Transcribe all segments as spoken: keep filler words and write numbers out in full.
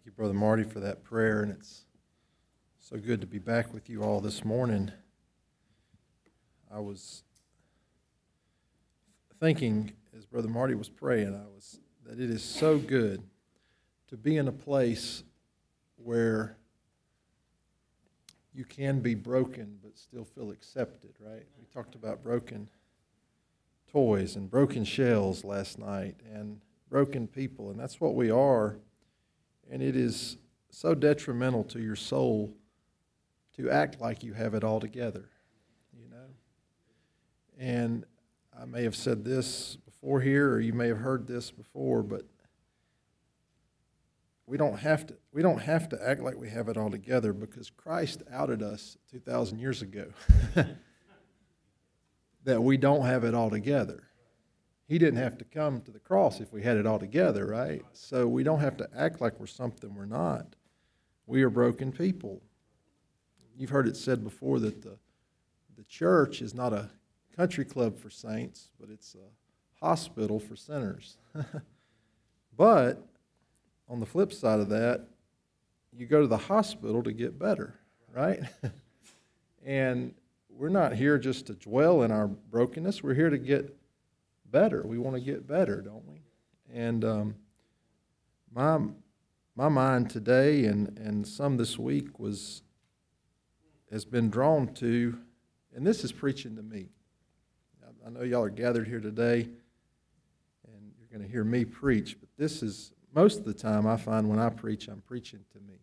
you, Brother Marty, for that prayer, and it's so good to be back with you all this morning. I was thinking, as Brother Marty was praying, I was that it is so good to be in a place where you can be broken but still feel accepted, right? We talked about broken toys and broken shells last night and broken people, and that's what we are. And it is so detrimental to your soul to act like you have it all together, you know. And I may have said this before here, or you may have heard this before, but we don't have to we don't have to act like we have it all together, because Christ outed us two thousand years ago that we don't have it all together. He didn't have to come to the cross if we had it all together, right? So we don't have to act like we're something we're not. We are broken people. You've heard it said before that the, the church is not a country club for saints, but it's a hospital for sinners. But on the flip side of that, you go to the hospital to get better, right? And we're not here just to dwell in our brokenness. We're here to get better. We want to get better, don't we? And um, my my mind today and, and some this week was has been drawn to, and this is preaching to me. I know y'all are gathered here today, and you're going to hear me preach, but this is, most of the time I find when I preach, I'm preaching to me.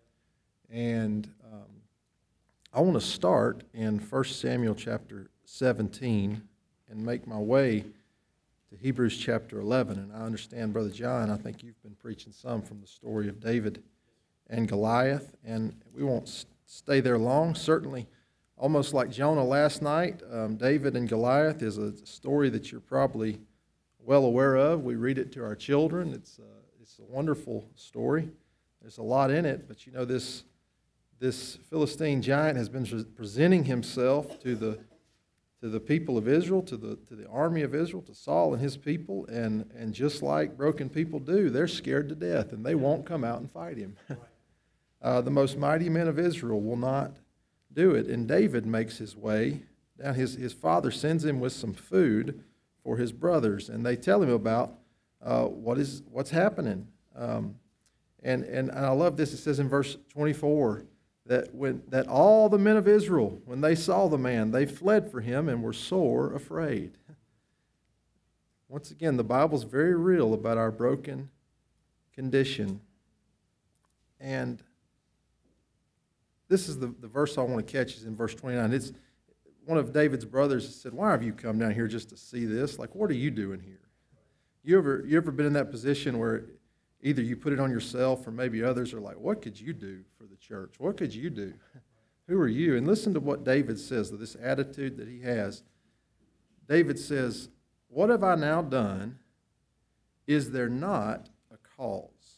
And um, I want to start in First Samuel chapter seventeen and make my way to Hebrews chapter eleven. And I understand, Brother John, I think you've been preaching some from the story of David and Goliath, and we won't stay there long. Certainly, almost like Jonah last night, um, David and Goliath is a story that you're probably well aware of. We read it to our children. It's a, it's a wonderful story. There's a lot in it, but you know, this this Philistine giant has been presenting himself to the to the people of Israel, to the to the army of Israel, to Saul and his people, and, and just like broken people do, they're scared to death, and they won't come out and fight him. uh, the most mighty men of Israel will not do it, and David makes his way down. His, his father sends him with some food for his brothers, and they tell him about uh, what is what's happening. Um, and, and and I love this. It says in verse twenty-four, that when that all the men of Israel, when they saw the man, they fled for him and were sore afraid. Once again, the Bible's very real about our broken condition. And this is the, the verse I want to catch, is in verse twenty-nine. It's one of David's brothers said, "Why have you come down here just to see this? Like, what are you doing here?" You ever you ever been in that position where either you put it on yourself, or maybe others are like, "What could you do for the church? What could you do? Who are you?" And listen to what David says, this attitude that he has. David says, "What have I now done? Is there not a cause?"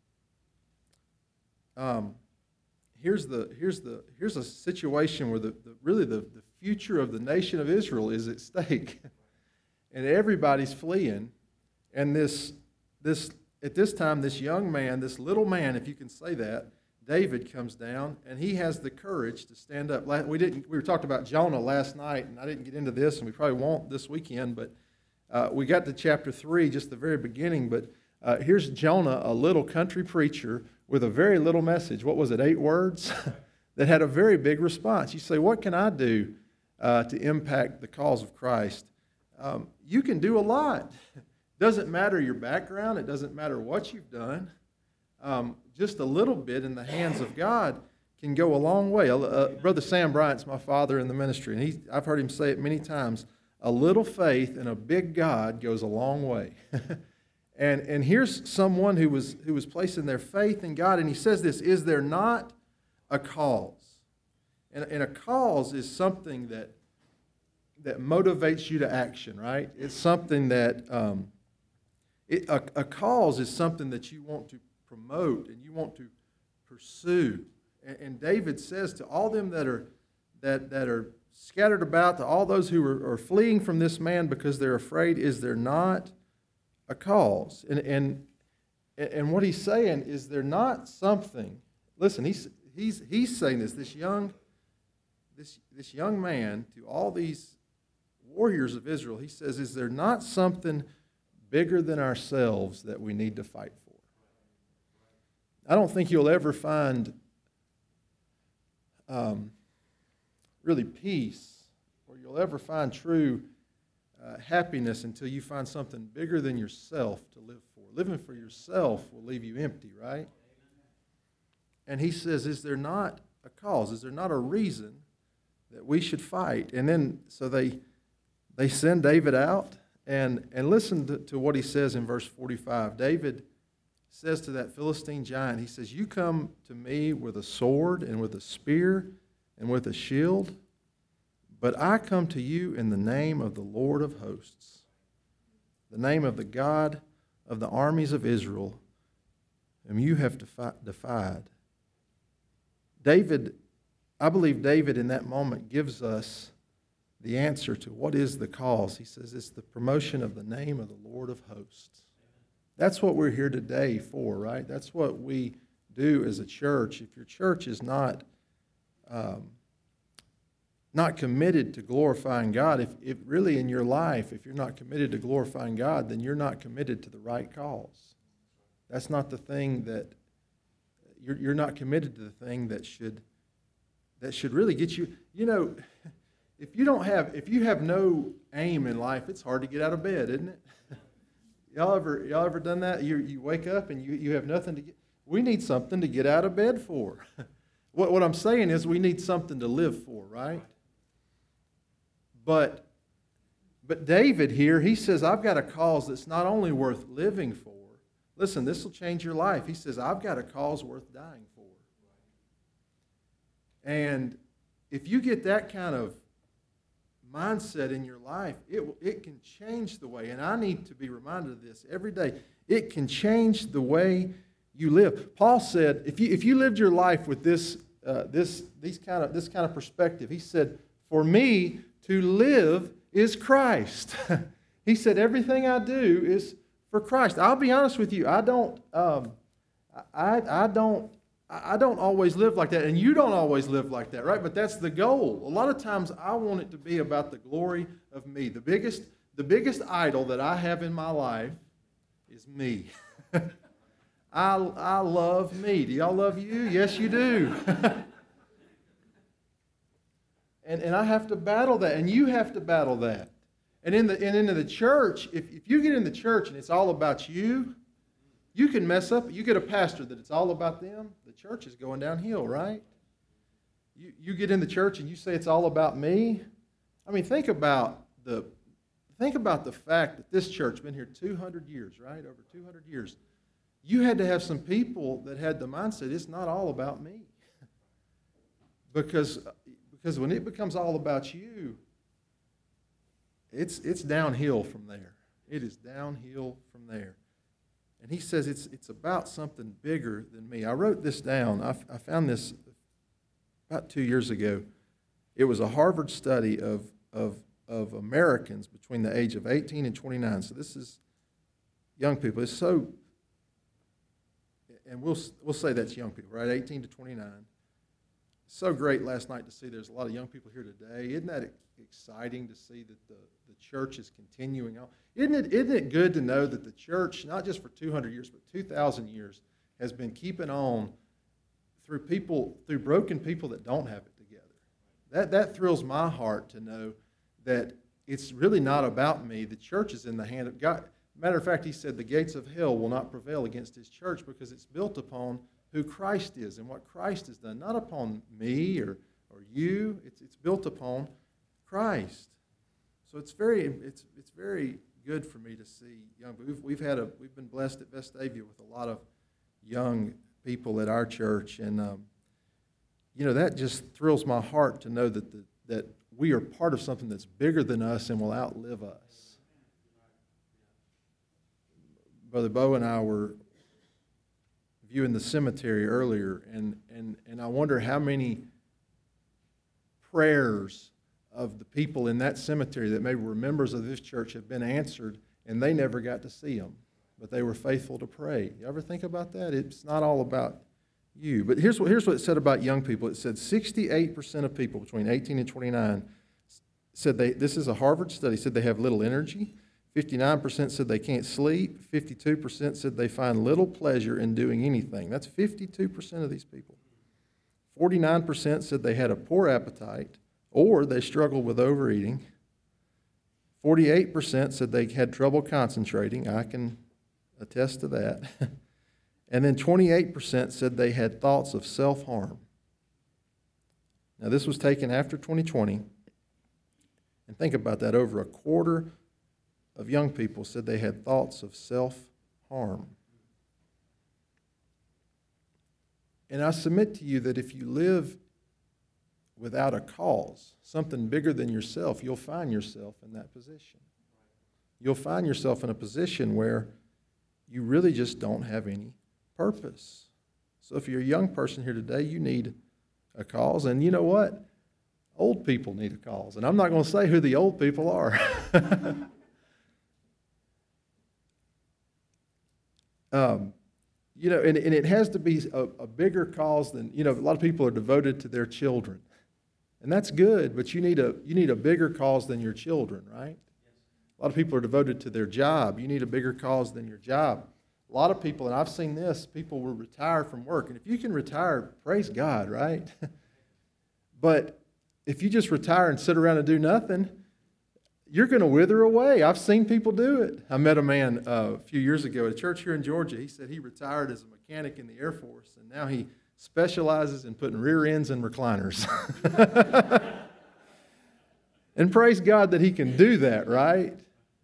Um, here's the here's the here's a situation where the, the really the, the future of the nation of Israel is at stake, and everybody's fleeing, and this this. At this time, this young man, this little man, if you can say that, David comes down, and he has the courage to stand up. We didn't. We were talking about Jonah last night, and I didn't get into this, and we probably won't this weekend, but uh, we got to chapter three, just the very beginning, but uh, here's Jonah, a little country preacher with a very little message. What was it, eight words? That had a very big response. You say, what can I do uh, to impact the cause of Christ? Um, you can do a lot. Doesn't matter your background. It doesn't matter what you've done. Um, just a little bit in the hands of God can go a long way. Uh, Brother Sam Bryant's my father in the ministry, and he, I've heard him say it many times, a little faith in a big God goes a long way. and and here's someone who was who was placing their faith in God, and he says this, "Is there not a cause?" And, and a cause is something that that motivates you to action, right? It's something that... Um, It, a, a cause is something that you want to promote and you want to pursue. And, and David says to all them that are that that are scattered about, to all those who are, are fleeing from this man because they're afraid, is there not a cause? And, and And, and what he's saying is they're not something. Listen, he's he's he's saying this. This young, this this young man to all these warriors of Israel. He says, "Is there not something bigger than ourselves that we need to fight for?" I don't think you'll ever find um, really peace, or you'll ever find true uh, happiness until you find something bigger than yourself to live for. Living for yourself will leave you empty, right? And he says, is there not a cause? Is there not a reason that we should fight? And then, so they they send David out, and, and listen to, to what he says in verse forty-five. David says to that Philistine giant, he says, "You come to me with a sword and with a spear and with a shield, but I come to you in the name of the Lord of hosts, the name of the God of the armies of Israel, whom you have defi- defied." David, I believe David in that moment gives us the answer to what is the cause. He says it's the promotion of the name of the Lord of hosts. That's what we're here today for, right? That's what we do as a church. If your church is not um, not committed to glorifying God, if, if really in your life, if you're not committed to glorifying God, then you're not committed to the right cause. That's not the thing that, you're, you're not committed to the thing that should that should really get you, you know, if you don't have, if you have no aim in life, it's hard to get out of bed, isn't it? Y'all ever, y'all ever done that? You, you wake up and you, you have nothing to get, we need something to get out of bed for. What, what I'm saying is we need something to live for, right? But, but David here, he says, I've got a cause that's not only worth living for. Listen, this will change your life. He says, I've got a cause worth dying for. And if you get that kind of mindset in your life, it, it can change the way, and I need to be reminded of this every day, it can change the way you live. Paul said, if you, if you lived your life with this, uh, this, these kind of, this kind of perspective, he said, for me to live is Christ. He said, everything I do is for Christ. I'll be honest with you, I don't, um, I, I don't, I don't always live like that, and you don't always live like that, right? But that's the goal. A lot of times I want it to be about the glory of me. The biggest, the biggest idol that I have in my life is me. I, I love me. Do y'all love you? Yes, you do. and, and I have to battle that, and you have to battle that. And in the and into the church, if, if you get in the church and it's all about you, you can mess up. You get a pastor that it's all about them, the church is going downhill, right? You you get in the church and you say it's all about me. I mean, think about the think about the fact that this church has been here two hundred years, right? Over two hundred years. You had to have some people that had the mindset, it's not all about me. because, because when it becomes all about you, it's it's downhill from there. It is downhill from there. And he says it's it's about something bigger than me. I wrote this down. I, I found this about two years ago. It was a Harvard study of, of, of Americans between the age of eighteen and twenty-nine. So this is young people. It's so, and we'll we'll say that's young people, right? eighteen to twenty-nine. It's so great last night to see there's a lot of young people here today. Isn't that exciting to see that the, the church is continuing on? Isn't it, isn't it good to know that the church, not just for two hundred years, but two thousand years, has been keeping on through people, through broken people that don't have it together? That, that thrills my heart to know that it's really not about me. The church is in the hand of God. Matter of fact, he said the gates of hell will not prevail against his church because it's built upon who Christ is and what Christ has done, not upon me or, or you. It's, it's built upon Christ. So it's very it's it's very good for me to see young people. We've, we've had a we've been blessed at Vestavia with a lot of young people at our church, and um, you know that just thrills my heart to know that the, that we are part of something that's bigger than us and will outlive us. Brother Bo and I were viewing the cemetery earlier, and and and I wonder how many prayers of the people in that cemetery that maybe were members of this church have been answered, and they never got to see them. but they were faithful to pray. You ever think about that? It's not all about you. But here's what, here's what it said about young people. It said sixty-eight percent of people between eighteen and twenty-nine said they, this is a Harvard study, said they have little energy. fifty-nine percent said they can't sleep. fifty-two percent said they find little pleasure in doing anything. That's fifty-two percent of these people. forty-nine percent said they had a poor appetite or they struggled with overeating. forty-eight percent said they had trouble concentrating. I can attest to that. And then twenty-eight percent said they had thoughts of self-harm. Now, this was taken after twenty twenty. And think about that. Over a quarter of young people said they had thoughts of self-harm. And I submit to you that if you live without a cause, something bigger than yourself, you'll find yourself in that position. You'll find yourself in a position where you really just don't have any purpose. So if you're a young person here today, you need a cause. And you know what? Old people need a cause. And I'm not going to say who the old people are. um, you know, and, and it has to be a, a bigger cause than, you know, a lot of people are devoted to their children. And that's good, but you need a you need a bigger cause than your children, right? A lot of people are devoted to their job. You need a bigger cause than your job. A lot of people, and I've seen this, people will retire from work. And if you can retire, praise God, right? But if you just retire and sit around and do nothing, you're going to wither away. I've seen people do it. I met a man uh, a few years ago at a church here in Georgia. He said he retired as a mechanic in the Air Force, and now he specializes in putting rear ends in recliners. And praise God that he can do that, right?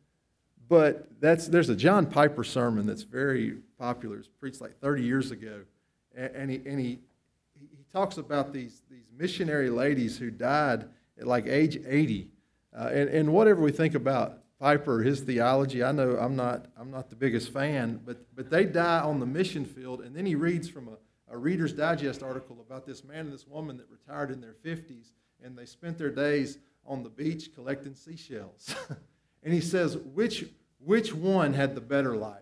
But that's there's a John Piper sermon that's very popular. It was preached like thirty years ago. And, and, he, and he, he talks about these, these missionary ladies who died at like age eighty. Uh, and, and whatever we think about Piper, his theology, I know I'm not I'm not the biggest fan, but but they die on the mission field. And then he reads from a, a Reader's Digest article about this man and this woman that retired in their fifties, and they spent their days on the beach collecting seashells. And he says, which which one had the better life?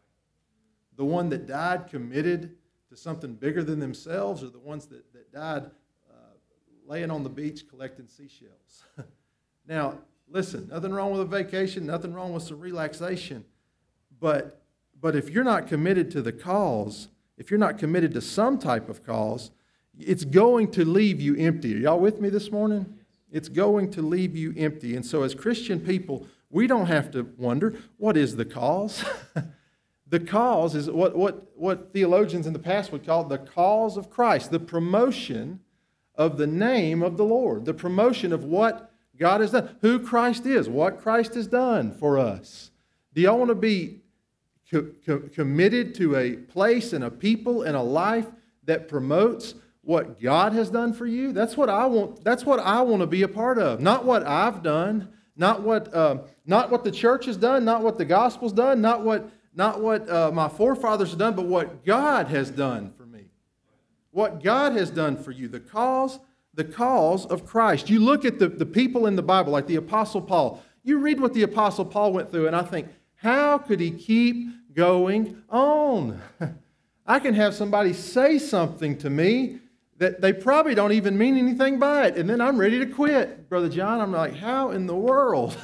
The one that died committed to something bigger than themselves, or the ones that, that died uh, laying on the beach collecting seashells? Now, listen, nothing wrong with a vacation, nothing wrong with some relaxation, but but if you're not committed to the cause, if you're not committed to some type of cause, it's going to leave you empty. Are y'all with me this morning? It's going to leave you empty. And so as Christian people, we don't have to wonder, what is the cause? The cause is what, what, what theologians in the past would call the cause of Christ, the promotion of the name of the Lord, the promotion of what God has done, who Christ is, what Christ has done for us. Do y'all want to be co- co- committed to a place and a people and a life that promotes what God has done for you? That's what I want. That's what I want to be a part of. Not what I've done, not what uh, not what the church has done, not what the gospel's done, not what not what uh, my forefathers have done, but what God has done for me. What God has done for you. The cause, the cause of Christ. You look at the, the people in the Bible, like the Apostle Paul. You read what the Apostle Paul went through, and I think, how could he keep going on? I can have somebody say something to me that they probably don't even mean anything by it, and then I'm ready to quit. Brother John, I'm like, how in the world?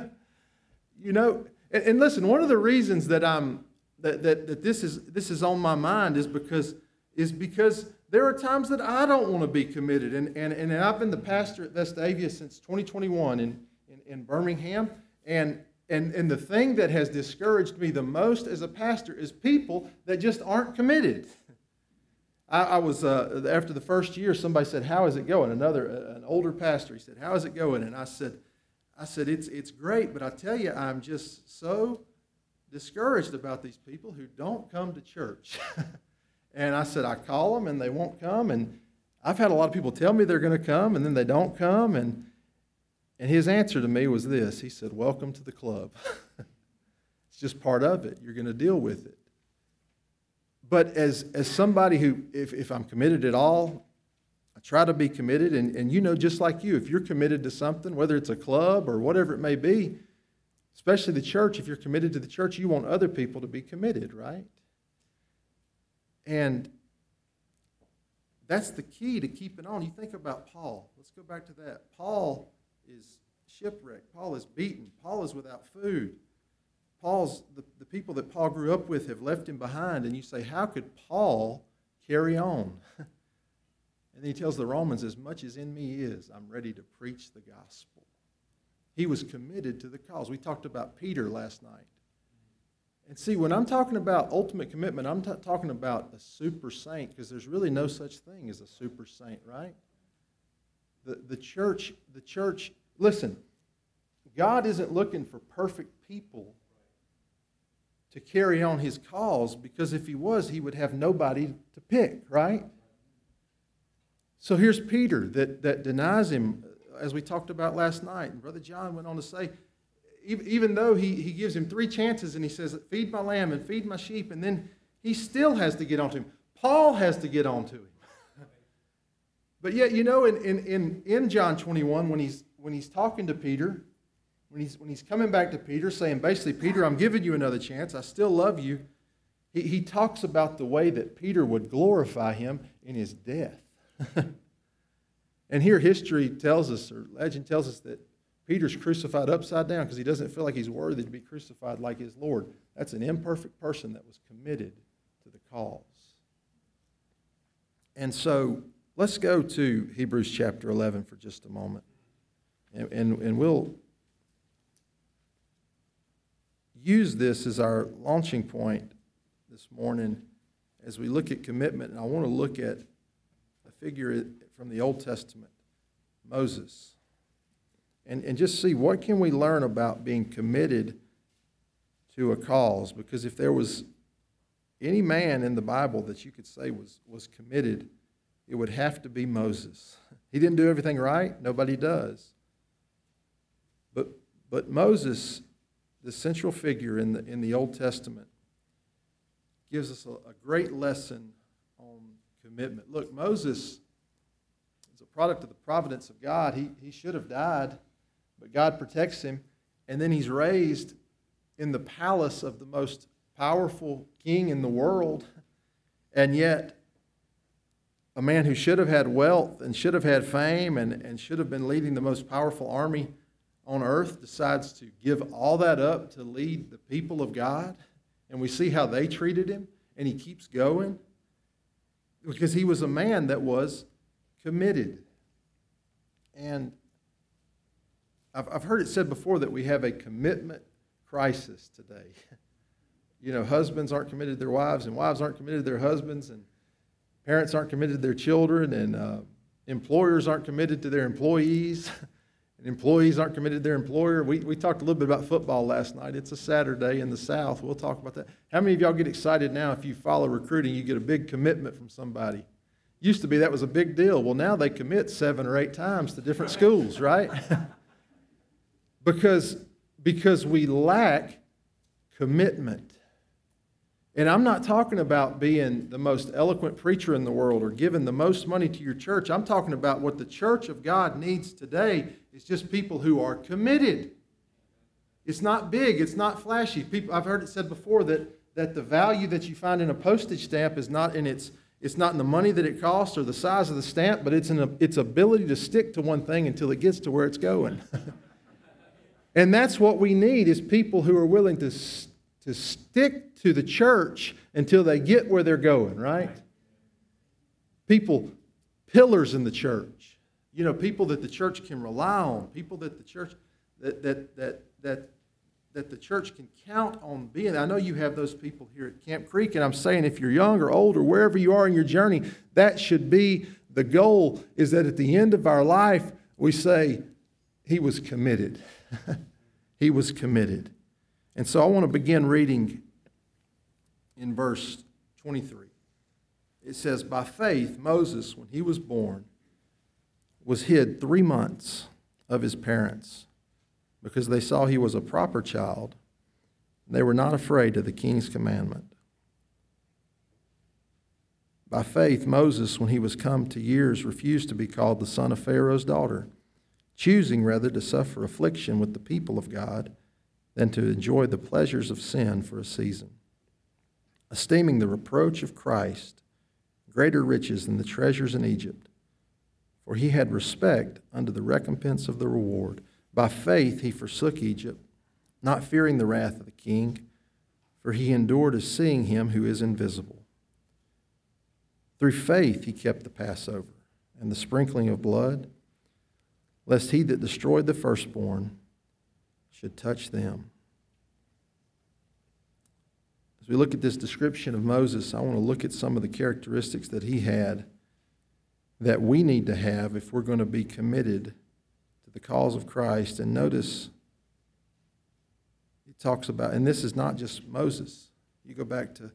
You know, and, and listen, one of the reasons that I'm that, that, that this is this is on my mind is because is because there are times that I don't want to be committed. And and, and I've been the pastor at Vestavia since twenty twenty-one in, in, in Birmingham, and And, and the thing that has discouraged me the most as a pastor is people that just aren't committed. I, I was, uh, after the first year, somebody said, how is it going? Another, uh, an older pastor, he said, how is it going? And I said, I said, it's, it's great, but I tell you, I'm just so discouraged about these people who don't come to church. And I said, I call them and they won't come. And I've had a lot of people tell me they're going to come and then they don't come. And And his answer to me was this. He said, welcome to the club. It's just part of it. You're going to deal with it. But as, as somebody who, if, if I'm committed at all, I try to be committed. And, and you know, just like you, if you're committed to something, whether it's a club or whatever it may be, Especially the church. If you're committed to the church, you want other people to be committed, right? And that's the key to keeping on. You think about Paul. Let's go back to that. Paul is shipwrecked. Paul is beaten. Paul is without food. Paul's the, the people that Paul grew up with have left him behind. And you say, how could Paul carry on? And then he tells the Romans, as much as in me is, I'm ready to preach the gospel. He was committed to the cause. We talked about Peter last night. And see, when I'm talking about ultimate commitment, I'm t- talking about a super saint, because there's really no such thing as a super saint, right? The, the church, the church, listen, God isn't looking for perfect people to carry on his cause, because if he was, he would have nobody to pick, right? So here's Peter that, that denies him, as we talked about last night. And Brother John went on to say, even, even though he, he gives him three chances and he says, feed my lamb and feed my sheep, and then he still has to get onto him. Paul has to get onto him. But yet, you know, in, in, in, in John twenty-one, when he's, when he's talking to Peter, when he's, when he's coming back to Peter, saying basically, Peter, I'm giving you another chance. I still love you. He, he talks about the way that Peter would glorify him in his death. And here history tells us, or legend tells us, that Peter's crucified upside down because he doesn't feel like he's worthy to be crucified like his Lord. That's an imperfect person that was committed to the cause. And so let's go to Hebrews chapter eleven for just a moment. And, and, and we'll use this as our launching point this morning as we look at commitment. And I want to look at a figure from the Old Testament, Moses, and, and just see what can we learn about being committed to a cause. Because if there was any man in the Bible that you could say was, was committed, it would have to be Moses. He didn't do everything right. Nobody does. But, but Moses, the central figure in the, in the Old Testament, gives us a, a great lesson on commitment. Look, Moses is a product of the providence of God. He, he should have died, but God protects him. And then he's raised in the palace of the most powerful king in the world. And yet, a man who should have had wealth and should have had fame and, and should have been leading the most powerful army on earth decides to give all that up to lead the people of God. And we see how they treated him, and he keeps going because he was a man that was committed. And I've, I've heard it said before that we have a commitment crisis today. You know, husbands aren't committed to their wives, and wives aren't committed to their husbands, and parents aren't committed to their children, and uh, employers aren't committed to their employees, and employees aren't committed to their employer. We, we talked a little bit about football last night. It's a Saturday in the South. We'll talk about that. How many of y'all get excited now if you follow recruiting, you get a big commitment from somebody? Used to be that was a big deal. Well, now they commit seven or eight times to different schools, right? because, because we lack commitment. And I'm not talking about being the most eloquent preacher in the world or giving the most money to your church. I'm talking about what the church of God needs today is just people who are committed. It's not big. It's not flashy. People, I've heard it said before that, that the value that you find in a postage stamp is not in its, it's not in the money that it costs or the size of the stamp, but it's in a, its ability to stick to one thing until it gets to where it's going. And that's what we need is people who are willing to to stick to the church until they get where they're going, right? People, pillars in the church. You know, people that the church can rely on, people that the church that that that that that the church can count on being. I know you have those people here at Camp Creek, and I'm saying if you're young or old or wherever you are in your journey, that should be the goal, is that at the end of our life, we say, he was committed. He was committed. And so I want to begin reading in verse twenty-three. It says, by faith, Moses, when he was born, was hid three months of his parents because they saw he was a proper child. And they were not afraid of the king's commandment. By faith, Moses, when he was come to years, refused to be called the son of Pharaoh's daughter, choosing rather to suffer affliction with the people of God than to enjoy the pleasures of sin for a season, esteeming the reproach of Christ greater riches than the treasures in Egypt. For he had respect unto the recompense of the reward. By faith he forsook Egypt, not fearing the wrath of the king, for he endured as seeing him who is invisible. Through faith he kept the Passover and the sprinkling of blood, lest he that destroyed the firstborn should touch them. As we look at this description of Moses, I want to look at some of the characteristics that he had that we need to have if we're going to be committed to the cause of Christ. And notice it talks about, and this is not just Moses. You go back to,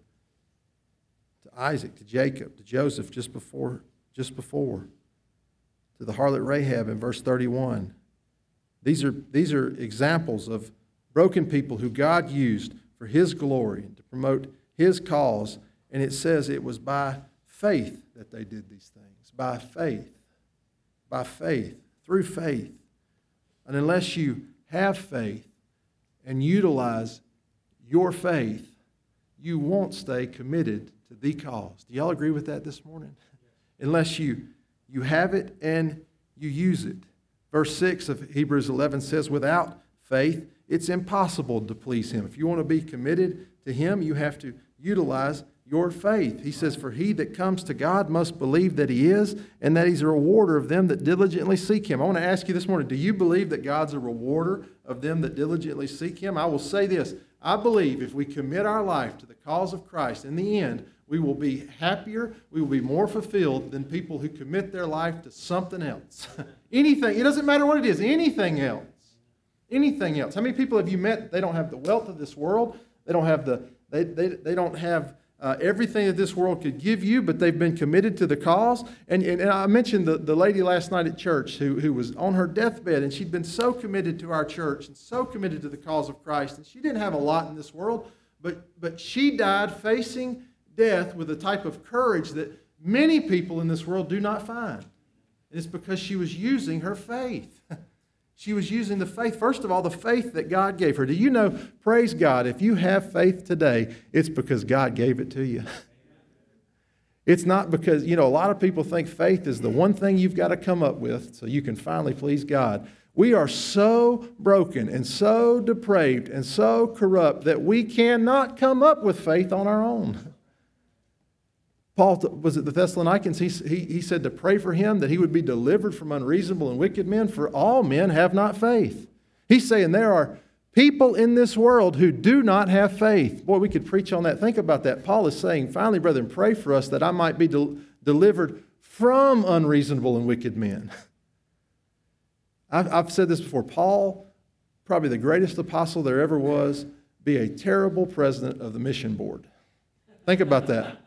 to Isaac, to Jacob, to Joseph just before, just before, to the harlot Rahab in verse thirty-one. These are, these are examples of broken people who God used for his glory and to promote his cause. And it says it was by faith that they did these things. By faith. By faith. Through faith. And unless you have faith and utilize your faith, you won't stay committed to the cause. Do y'all agree with that this morning? Unless you, you have it and you use it. Verse six of Hebrews eleven says, without faith, it's impossible to please him. If you want to be committed to him, you have to utilize your faith. He says, for he that comes to God must believe that he is, and that he's a rewarder of them that diligently seek him. I want to ask you this morning, do you believe that God's a rewarder of them that diligently seek him? I will say this, I believe if we commit our life to the cause of Christ, in the end, we will be happier, we will be more fulfilled than people who commit their life to something else. Anything, it doesn't matter what it is, anything else. Anything else. How many people have you met, they don't have the wealth of this world, they don't have the, they, they, they don't have uh, everything that this world could give you, but they've been committed to the cause. And, and, and I mentioned the, the lady last night at church who, who was on her deathbed, and she'd been so committed to our church and so committed to the cause of Christ, and she didn't have a lot in this world, but, but she died facing death with a type of courage that many people in this world do not find. And it's because she was using her faith. She was using the faith, first of all, the faith that God gave her. Do you know, praise God, if you have faith today, it's because God gave it to you. It's not because, you know, a lot of people think faith is the one thing you've got to come up with so you can finally please God. We are so broken and so depraved and so corrupt that we cannot come up with faith on our own. Paul, was it the Thessalonians, he, he, he said to pray for him that he would be delivered from unreasonable and wicked men, for all men have not faith. He's saying there are people in this world who do not have faith. Boy, we could preach on that. Think about that. Paul is saying, finally, brethren, pray for us that I might be del- delivered from unreasonable and wicked men. I've, I've said this before. Paul, probably the greatest apostle there ever was, be a terrible president of the mission board. Think about that.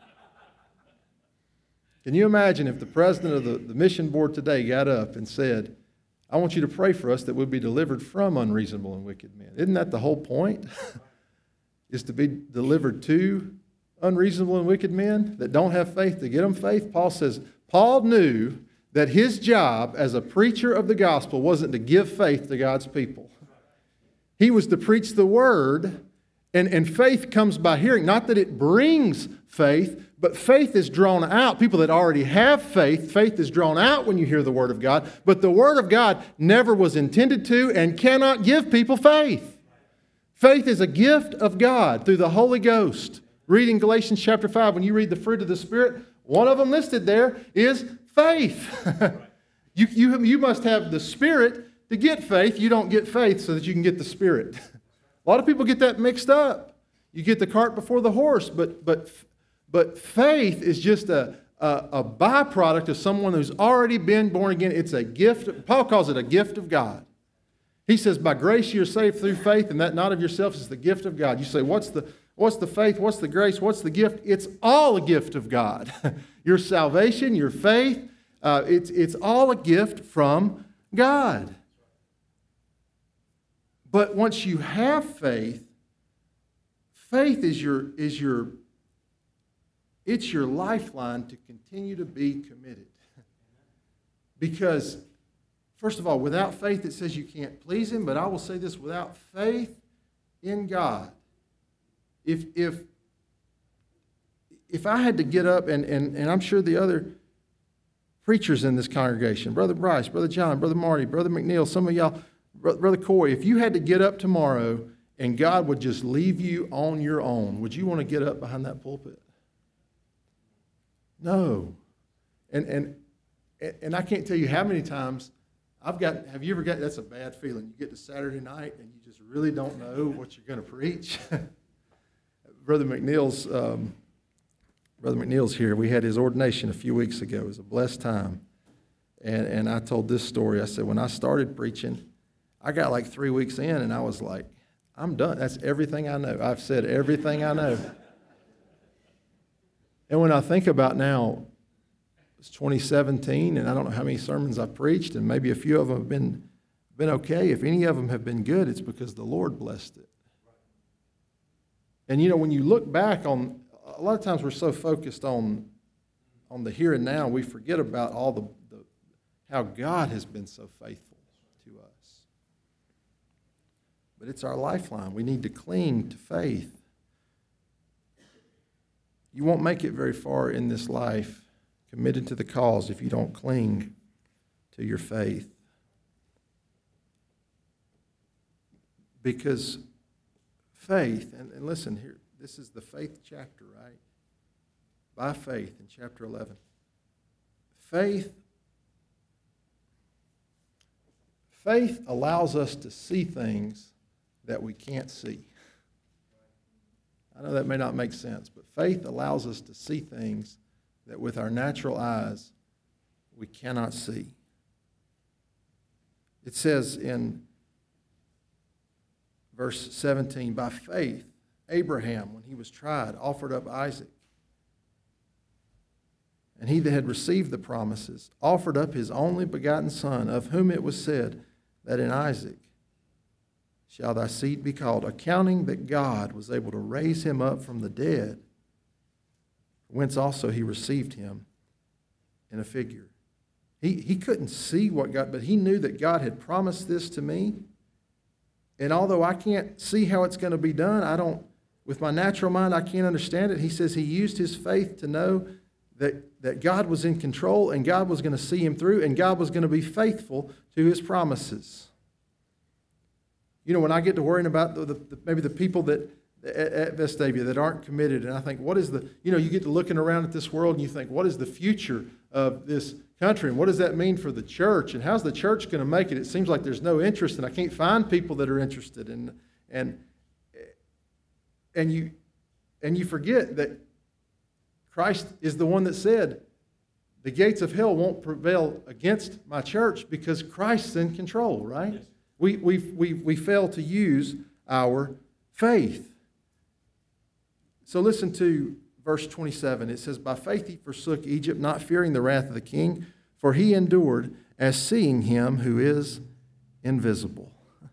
Can you imagine if the president of the, the mission board today got up and said, I want you to pray for us that we'll be delivered from unreasonable and wicked men. Isn't that the whole point? Is to be delivered to unreasonable and wicked men that don't have faith to get them faith? Paul says, Paul knew that his job as a preacher of the gospel wasn't to give faith to God's people. He was to preach the word, and, and faith comes by hearing. Not that it brings faith, but faith is drawn out. People that already have faith, faith is drawn out when you hear the Word of God. But the Word of God never was intended to and cannot give people faith. Faith is a gift of God through the Holy Ghost. Reading Galatians chapter five, when you read the fruit of the Spirit, one of them listed there is faith. you, you, you must have the Spirit to get faith. You don't get faith so that you can get the Spirit. A lot of people get that mixed up. You get the cart before the horse, but but But faith is just a, a, a byproduct of someone who's already been born again. It's a gift. Paul calls it a gift of God. He says, by grace you're saved through faith, and that not of yourselves is the gift of God. You say, what's the, what's the faith? What's the grace? What's the gift? It's all a gift of God. Your salvation, your faith, uh, it's, it's all a gift from God. But once you have faith, faith is your is your It's your lifeline to continue to be committed. Because, first of all, without faith, it says you can't please Him. But I will say this, without faith, in God, if if if I had to get up, and, and, and I'm sure the other preachers in this congregation, Brother Bryce, Brother John, Brother Marty, Brother McNeil, some of y'all, Brother Corey, if you had to get up tomorrow and God would just leave you on your own, would you want to get up behind that pulpit? No. And and and I can't tell you how many times I've got, have you ever got, that's a bad feeling. You get to Saturday night and you just really don't know what you're going to preach. Brother McNeil's, um, Brother McNeil's here. We had his ordination a few weeks ago. It was a blessed time. And, and I told this story. I said, when I started preaching, I got like three weeks in and I was like, I'm done. That's everything I know. I've said everything I know. And when I think about now, it's twenty seventeen, and I don't know how many sermons I've preached, and maybe a few of them have been, been okay. If any of them have been good, it's because the Lord blessed it. And, you know, when you look back on, a lot of times we're so focused on, on the here and now, we forget about all the, the how God has been so faithful to us. But it's our lifeline. We need to cling to faith. You won't make it very far in this life committed to the cause if you don't cling to your faith. Because faith, and, and listen here, this is the faith chapter, right? By faith in chapter eleven. Faith, faith allows us to see things that we can't see. I know that may not make sense, but faith allows us to see things that with our natural eyes we cannot see. It says in verse seventeen, by faith, Abraham, when he was tried, offered up Isaac. And he that had received the promises offered up his only begotten son, of whom it was said that in Isaac shall thy seed be called, accounting that God was able to raise him up from the dead, whence also he received him in a figure. He, he couldn't see what God, but he knew that God had promised this to me. And although I can't see how it's going to be done, I don't, with my natural mind, I can't understand it. He says he used his faith to know that, that God was in control and God was going to see him through and God was going to be faithful to his promises. You know, when I get to worrying about the, the, maybe the people that at Vestavia that aren't committed, and I think, what is the, you know, you get to looking around at this world and you think, what is the future of this country and what does that mean for the church and how's the church going to make it? It seems like there's no interest and I can't find people that are interested, and and and you and you forget that Christ is the one that said the gates of hell won't prevail against my church because Christ's in control, right? Yes. We we we we fail to use our faith. So listen to verse twenty-seven. It says, by faith he forsook Egypt, not fearing the wrath of the king, for he endured as seeing him who is invisible.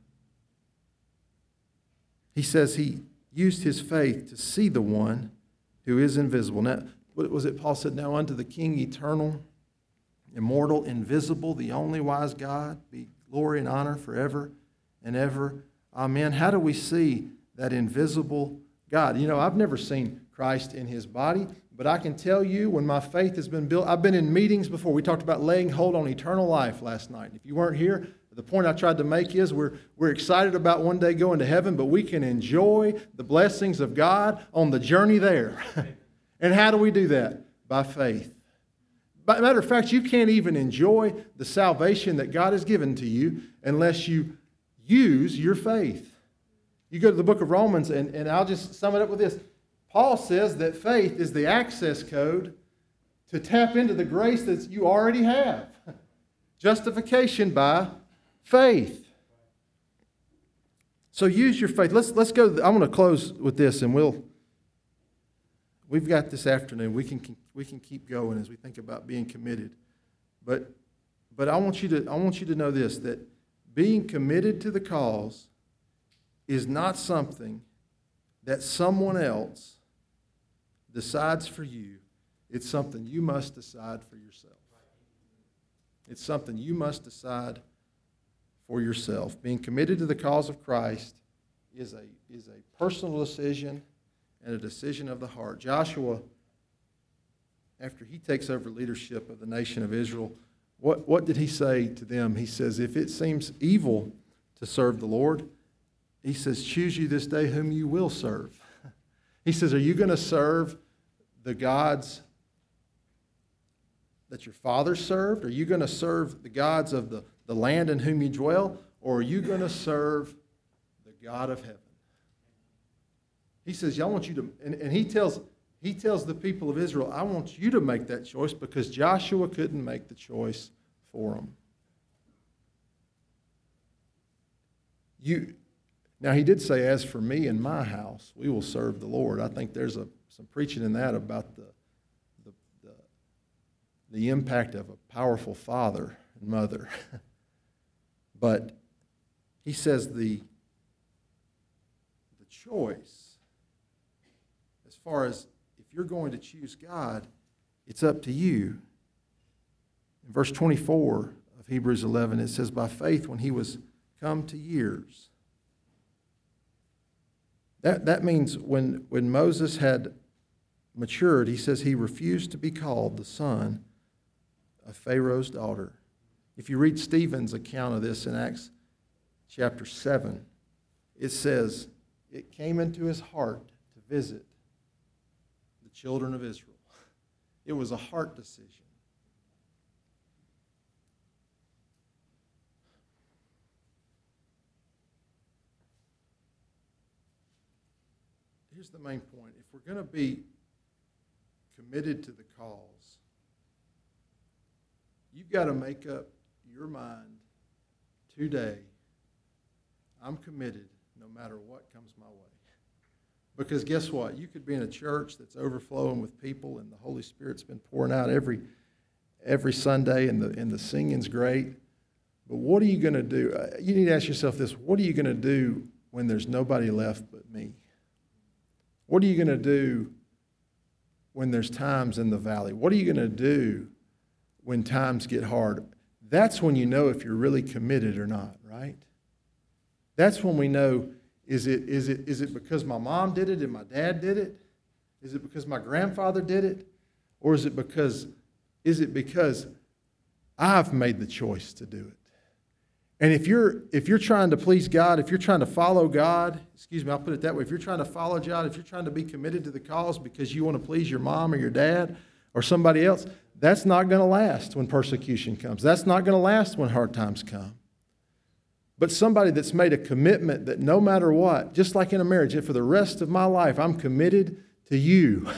He says he used his faith to see the one who is invisible. Now, what was it Paul said? Now unto the King eternal, immortal, invisible, the only wise God, be glory and honor forever and ever. Amen. How do we see that invisible God? You know, I've never seen Christ in his body, but I can tell you when my faith has been built, I've been in meetings before. We talked about laying hold on eternal life last night. If you weren't here, the point I tried to make is we're, we're excited about one day going to heaven, but we can enjoy the blessings of God on the journey there. And how do we do that? By faith. By matter of fact, you can't even enjoy the salvation that God has given to you unless you use your faith. You go to the book of Romans, and, and I'll just sum it up with this. Paul says that faith is the access code to tap into the grace that you already have. Justification by faith. So use your faith. Let's let's go. I'm going to close with this, and we'll. We've got this afternoon. We can we can keep going as we think about being committed, but but I want you to I want you to know this, that being committed to the cause is not something that someone else decides for you. It's something you must decide for yourself. It's something you must decide for yourself. Being committed to the cause of Christ is a, is a personal decision and a decision of the heart. Joshua, after he takes over leadership of the nation of Israel, what, what did he say to them? He says, if it seems evil to serve the Lord, he says, choose you this day whom you will serve. He says, are you going to serve the gods that your father served? Are you going to serve the gods of the, the land in whom you dwell? Or are you going to serve the God of heaven? He says, I want you to, and, and he tells he tells the people of Israel, I want you to make that choice because Joshua couldn't make the choice for them. You, now he did say, as for me and my house, we will serve the Lord. I think there's a, some preaching in that about the, the, the, the impact of a powerful father and mother. But he says the, the choice, as far as if you're going to choose God, it's up to you. In verse twenty-four of Hebrews eleven, it says, by faith when he was come to years. That, that means when, when Moses had matured, he says he refused to be called the son of Pharaoh's daughter. If you read Stephen's account of this in Acts chapter seven, it says, it came into his heart to visit the children of Israel. It was a heart decision. Here's the main point. If we're going to be committed to the cause, you've got to make up your mind today, I'm committed no matter what comes my way. Because guess what? You could be in a church that's overflowing with people and the Holy Spirit's been pouring out every every Sunday and the, and the singing's great. But what are you going to do? You need to ask yourself this. What are you going to do when there's nobody left but me? What are you going to do when there's times in the valley? What are you going to do when times get hard? That's when you know if you're really committed or not, right? That's when we know, is it, is it, is it because my mom did it and my dad did it? Is it because my grandfather did it? Or is it because, is it because I've made the choice to do it? And if you're if you're trying to please God, if you're trying to follow God, excuse me, I'll put it that way, if you're trying to follow God, if you're trying to be committed to the cause because you want to please your mom or your dad or somebody else, that's not going to last when persecution comes. That's not going to last when hard times come. But somebody that's made a commitment that no matter what, just like in a marriage, for the rest of my life, I'm committed to you.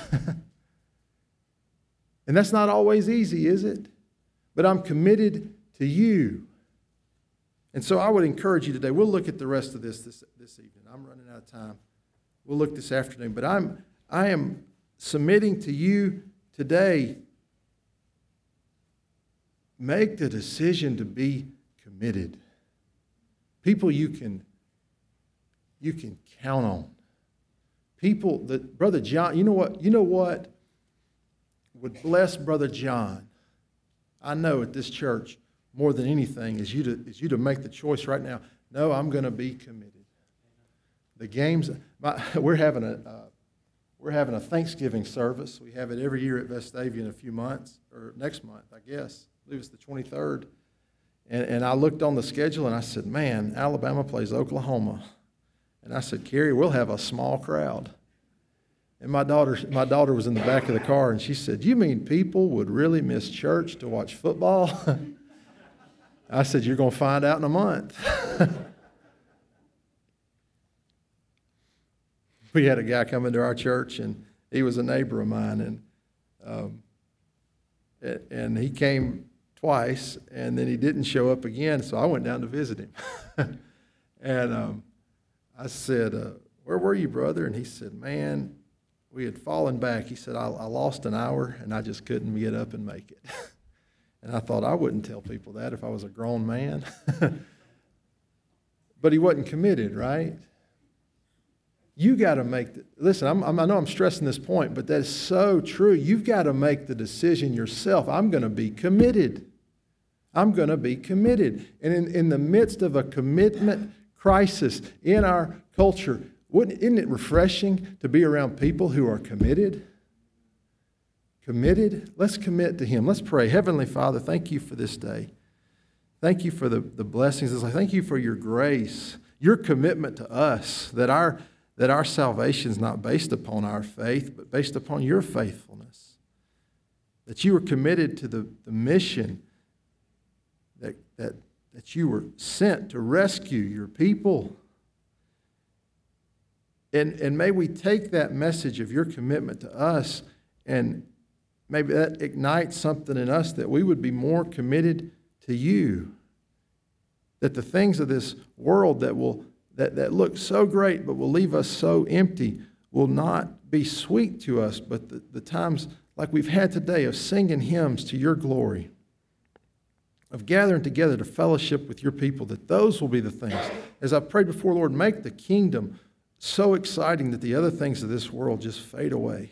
And that's not always easy, is it? But I'm committed to you. And so I would encourage you today, we'll look at the rest of this this, this evening. I'm running out of time. We'll look this afternoon. But I'm, I am submitting to you today, make the decision to be committed. People you can, you can count on. People that, Brother John, you know what, you know what would bless Brother John, I know at this church, more than anything, is you to is you to make the choice right now. No, I'm going to be committed. The games, my, we're having a uh, we're having a Thanksgiving service. We have it every year at Vestavia in a few months, or next month, I guess. I believe it's the twenty-third. And, and I looked on the schedule and I said, man, Alabama plays Oklahoma. And I said, Carrie, we'll have a small crowd. And my daughter, my daughter was in the back of the car and she said, you mean people would really miss church to watch football? I said, you're going to find out in a month. We had a guy come into our church, and he was a neighbor of mine, and um, and he came twice, and then he didn't show up again, so I went down to visit him. And um, I said, uh, where were you, brother? And he said, man, we had fallen back. He said, I, I lost an hour, and I just couldn't get up and make it. And I thought I wouldn't tell people that if I was a grown man. But he wasn't committed, right? You got to make the, listen, I'm, I'm, I know I'm stressing this point, but that's so true. You've got to make the decision yourself. I'm going to be committed. I'm going to be committed. And in, in the midst of a commitment crisis in our culture, wouldn't, isn't it refreshing to be around people who are committed? Committed? Let's commit to Him. Let's pray. Heavenly Father, thank you for this day. Thank you for the, the blessings. Thank you for your grace, your commitment to us, that our, that our salvation is not based upon our faith, but based upon your faithfulness. That you were committed to the, the mission that, that, that you were sent to rescue your people. And, and may we take that message of your commitment to us, and maybe that ignites something in us that we would be more committed to you. That the things of this world that will that, that look so great but will leave us so empty will not be sweet to us, but the, the times like we've had today of singing hymns to your glory, of gathering together to fellowship with your people, that those will be the things. As I prayed before, Lord, make the kingdom so exciting that the other things of this world just fade away.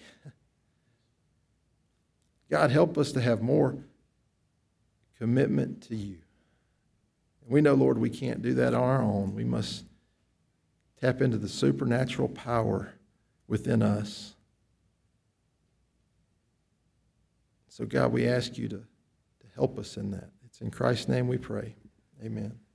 God, help us to have more commitment to you. We know, Lord, we can't do that on our own. We must tap into the supernatural power within us. So, God, we ask you to, to help us in that. It's in Christ's name we pray. Amen.